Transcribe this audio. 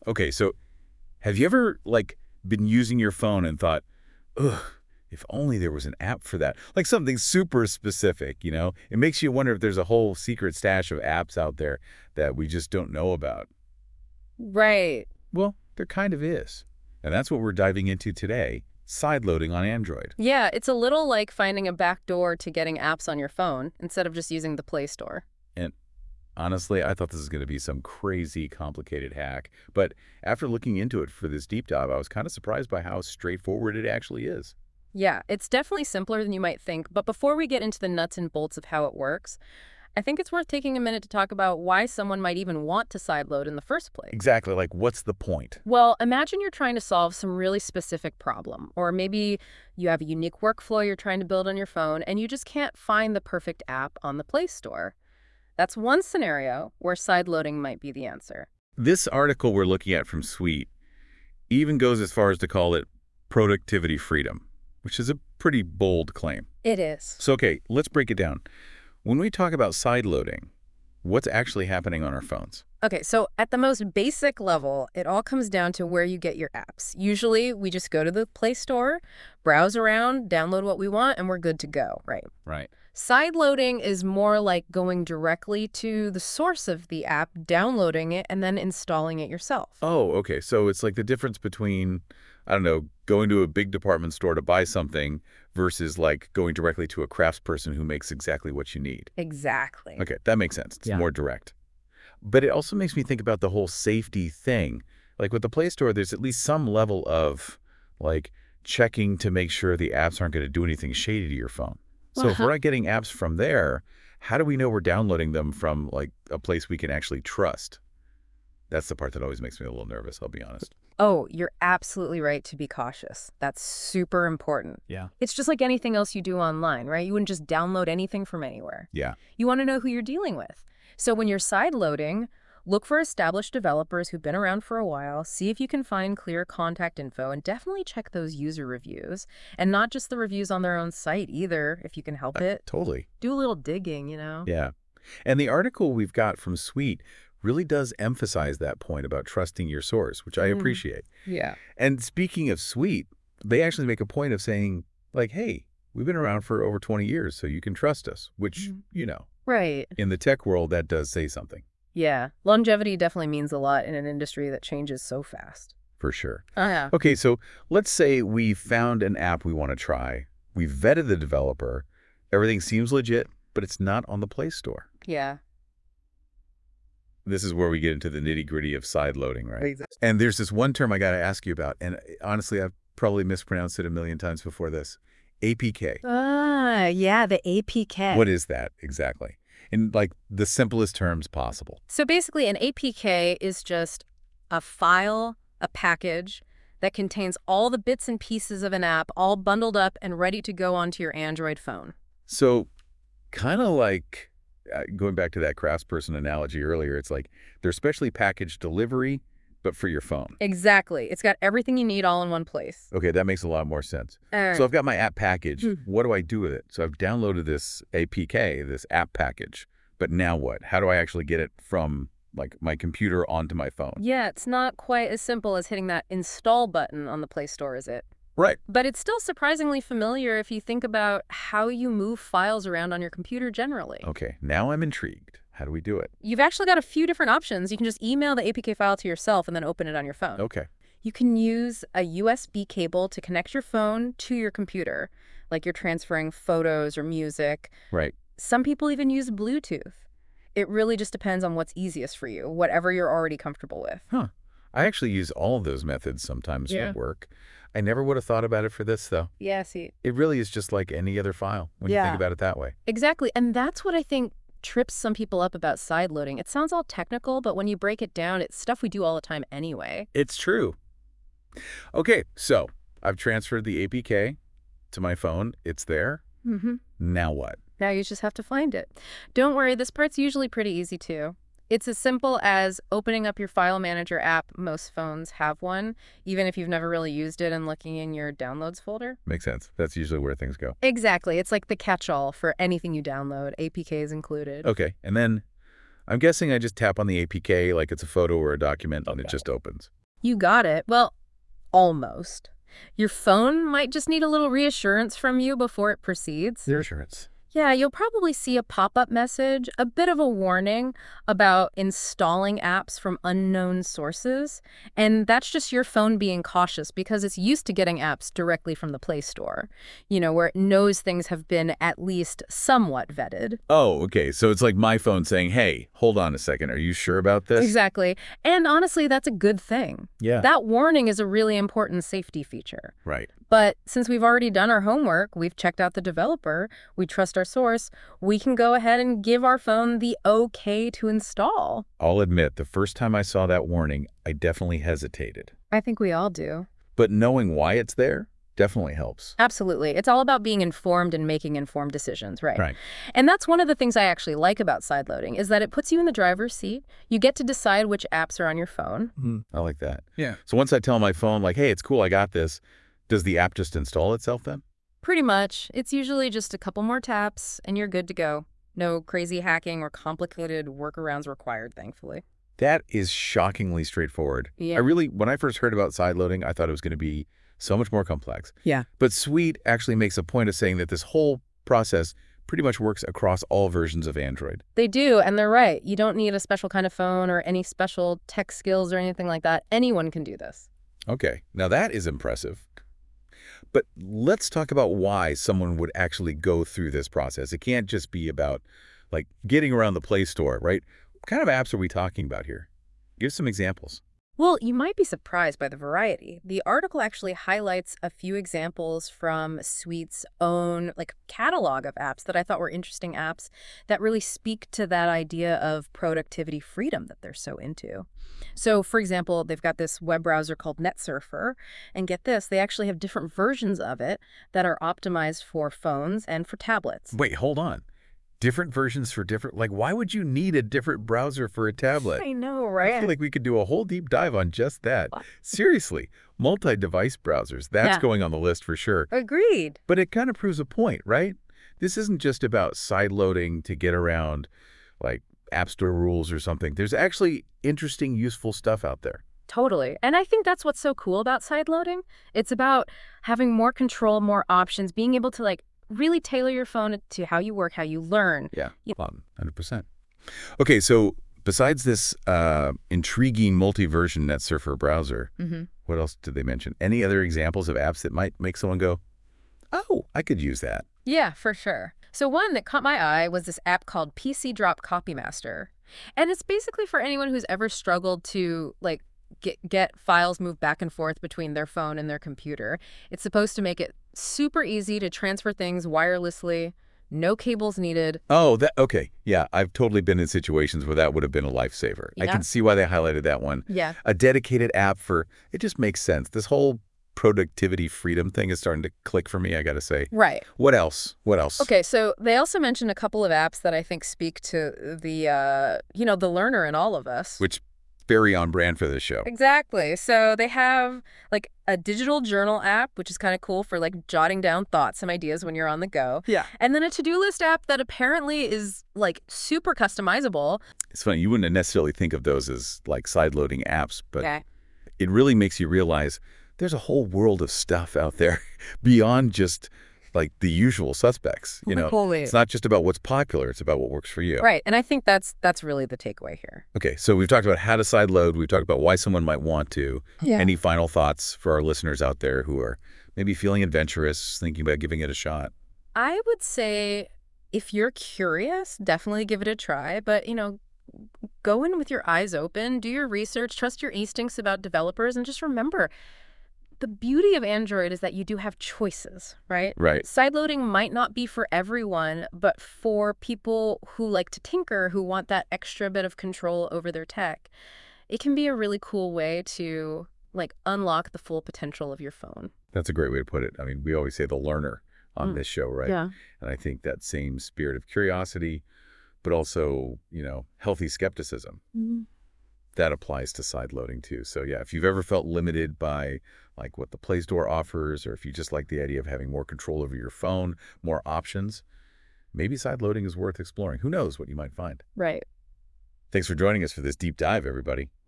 Okay, so have you ever, like, been using your phone and thought, ugh, if only there was an app for that? Like something super specific, you know? It makes you wonder if there's a whole secret stash of apps out there that we just don't know about. Right. Well, there kind of is. And that's what we're diving into today, sideloading on Android. Yeah, it's a little like finding a back door to getting apps on your phone instead of just using the Play Store. And honestly, I thought this was going to be some crazy complicated hack. But after looking into it for this deep dive, I was kind of surprised by how straightforward it actually is. Yeah, it's definitely simpler than you might think, but before we get into the nuts and bolts of how it works, I think it's worth taking a minute to talk about why someone might even want to sideload in the first place. Exactly, like what's the point? Well, imagine you're trying to solve some really specific problem, or maybe you have a unique workflow you're trying to build on your phone and you just can't find the perfect app on the Play Store. That's one scenario where sideloading might be the answer. This article we're looking at from Sweet even goes as far as to call it productivity freedom, which is a pretty bold claim. It is. So, okay, let's break it down. When we talk about sideloading, what's actually happening on our phones? Okay, so at the most basic level, it all comes down to where you get your apps. Usually, we just go to the Play Store, browse around, download what we want, and we're good to go, right? Right. Sideloading is more like going directly to the source of the app, downloading it, and then installing it yourself. Oh, okay. So it's like the difference between, I don't know, going to a big department store to buy something versus like going directly to a craftsperson who makes exactly what you need. Exactly. Okay, that makes sense. It's Yeah. more direct. But it also makes me think about the whole safety thing. Like with the Play Store, there's at least some level of like checking to make sure the apps aren't going to do anything shady to your phone. So if we're not getting apps from there, how do we know we're downloading them from like a place we can actually trust? That's the part that always makes me a little nervous, I'll be honest. Oh, you're absolutely right to be cautious. That's super important. Yeah. It's just like anything else you do online, right? You wouldn't just download anything from anywhere. Yeah. You want to know who you're dealing with. So when you're sideloading, look for established developers who've been around for a while, see if you can find clear contact info, and definitely check those user reviews. And not just the reviews on their own site either, if you can help it. Totally. Do a little digging, you know? Yeah. And the article we've got from Sweet really does emphasize that point about trusting your source, which I appreciate. Yeah. And speaking of Sweet, they actually make a point of saying, like, hey, we've been around for over 20 years, so you can trust us, which, you know, Right. in the tech world, that does say something. Yeah. Longevity definitely means a lot in an industry that changes so fast. For sure. Oh, yeah. Okay, so let's say we found an app we want to try. We vetted the developer. Everything seems legit, but it's not on the Play Store. Yeah. This is where we get into the nitty-gritty of sideloading, right? Exactly. And there's this one term I got to ask you about, and honestly, I've probably mispronounced it a million times before this. APK. Ah, yeah, the APK. What is that exactly? In like the simplest terms possible. So basically, an APK is just a file, a package that contains all the bits and pieces of an app all bundled up and ready to go onto your Android phone. So kind of like going back to that craftsperson analogy earlier, it's like they're specially packaged delivery, but for your phone. Exactly. It's got everything you need all in one place. Okay, that makes a lot more sense. So I've got my app package. What do I do with it? So I've downloaded this APK, this app package. But now what? How do I actually get it from like my computer onto my phone? Yeah, it's not quite as simple as hitting that install button on the Play Store, is it? Right. But it's still surprisingly familiar if you think about how you move files around on your computer generally. Okay, now I'm intrigued. How do we do it? You've actually got a few different options. You can just email the APK file to yourself and then open it on your phone. Okay. You can use a USB cable to connect your phone to your computer, like you're transferring photos or music. Right. Some people even use Bluetooth. It really just depends on what's easiest for you, whatever you're already comfortable with. Huh. I actually use all of those methods sometimes for work. I never would have thought about it for this, though. Yeah, see. It really is just like any other file when you think about it that way. Exactly. And that's what I think trips some people up about sideloading. It sounds all technical, but when you break it down, it's stuff we do all the time anyway. It's true. Okay, so I've transferred the APK to my phone. It's there. Now what? Now you just have to find it. Don't worry, this part's usually pretty easy too. It's as simple as opening up your file manager app. Most phones have one, even if you've never really used it, and looking in your downloads folder. Makes sense. That's usually where things go. Exactly. It's like the catch-all for anything you download, APKs included. Okay, and then I'm guessing I just tap on the APK like it's a photo or a document and it Okay. just opens. You got it. Well, almost. Your phone might just need a little reassurance from you before it proceeds. Reassurance. Yeah, you'll probably see a pop-up message, a bit of a warning about installing apps from unknown sources. And that's just your phone being cautious because it's used to getting apps directly from the Play Store, where it knows things have been at least somewhat vetted. Oh, okay. So it's like my phone saying, hey, hold on a second. Are you sure about this? Exactly. And honestly, that's a good thing. Yeah. That warning is a really important safety feature. Right. But since we've already done our homework, we've checked out the developer, we trust our source, we can go ahead and give our phone the okay to install. I'll admit, the first time I saw that warning, I definitely hesitated. I think we all do. But knowing why it's there definitely helps. Absolutely. It's all about being informed and making informed decisions, right? Right. And that's one of the things I actually like about sideloading is that it puts you in the driver's seat. You get to decide which apps are on your phone. I like that. Yeah. So once I tell my phone, like, hey, it's cool, I got this, does the app just install itself then? Pretty much. It's usually just a couple more taps and you're good to go. No crazy hacking or complicated workarounds required, thankfully. That is shockingly straightforward. Yeah. When I first heard about sideloading, I thought it was going to be so much more complex. Yeah. But Sweet actually makes a point of saying that this whole process pretty much works across all versions of Android. They do, and they're right. You don't need a special kind of phone or any special tech skills or anything like that. Anyone can do this. Okay, now that is impressive. But let's talk about why someone would actually go through this process. It can't just be about, like, getting around the Play Store, right? What kind of apps are we talking about here? Give some examples. Well, you might be surprised by the variety. The article actually highlights a few examples from Sweet's own catalog of apps that I thought were interesting apps that really speak to that idea of productivity freedom that they're so into. So, for example, they've got this web browser called NetSurfer, and get this, they actually have different versions of it that are optimized for phones and for tablets. Wait, hold on. Different versions for different, like, why would you need a different browser for a tablet? I know, I right? feel like we could do a whole deep dive on just that. What? Seriously, multi-device browsers, that's Yeah. going on the list for sure. Agreed. But it kind of proves a point, right? This isn't just about sideloading to get around, like, App Store rules or something. There's actually interesting, useful stuff out there. Totally. And I think that's what's so cool about sideloading. It's about having more control, more options, being able to really tailor your phone to how you work, how you learn. Yeah, 100%. Okay, so besides this intriguing multi-version NetSurfer browser, what else did they mention? Any other examples of apps that might make someone go, oh, I could use that? Yeah, for sure. So one that caught my eye was this app called PC Drop Copymaster. And it's basically for anyone who's ever struggled to get files moved back and forth between their phone and their computer. It's supposed to make it super easy to transfer things wirelessly, no cables needed. Oh, okay. Yeah, I've totally been in situations where that would have been a lifesaver. I Yeah. can see why they highlighted that one. Yeah. A dedicated app it just makes sense. This whole productivity freedom thing is starting to click for me, I got to say. Right. What else? What else? Okay, so they also mentioned a couple of apps that I think speak to the learner in all of us. Which very on brand for this show. Exactly. So they have a digital journal app, which is kind of cool for jotting down thoughts and ideas when you're on the go. Yeah. And then a to-do list app that apparently is super customizable. It's funny, you wouldn't necessarily think of those as side-loading apps, but Okay. it really makes you realize there's a whole world of stuff out there beyond just the usual suspects. Totally. It's not just about what's popular, it's about what works for you. Right. And I think that's really the takeaway here. Okay, so we've talked about how to sideload. We've talked about why someone might want to. Yeah. Any final thoughts for our listeners out there who are maybe feeling adventurous, thinking about giving it a shot? I would say if you're curious, definitely give it a try. But, go in with your eyes open, do your research, trust your instincts about developers, and just remember, the beauty of Android is that you do have choices, right? Right. Sideloading might not be for everyone, but for people who like to tinker, who want that extra bit of control over their tech, it can be a really cool way to unlock the full potential of your phone. That's a great way to put it. I mean, we always say the learner on this show, right? Yeah. And I think that same spirit of curiosity, but also, healthy skepticism, that applies to sideloading too. So yeah, if you've ever felt limited by what the Play Store offers, or if you just like the idea of having more control over your phone, more options, maybe sideloading is worth exploring. Who knows what you might find? Right. Thanks for joining us for this deep dive, everybody.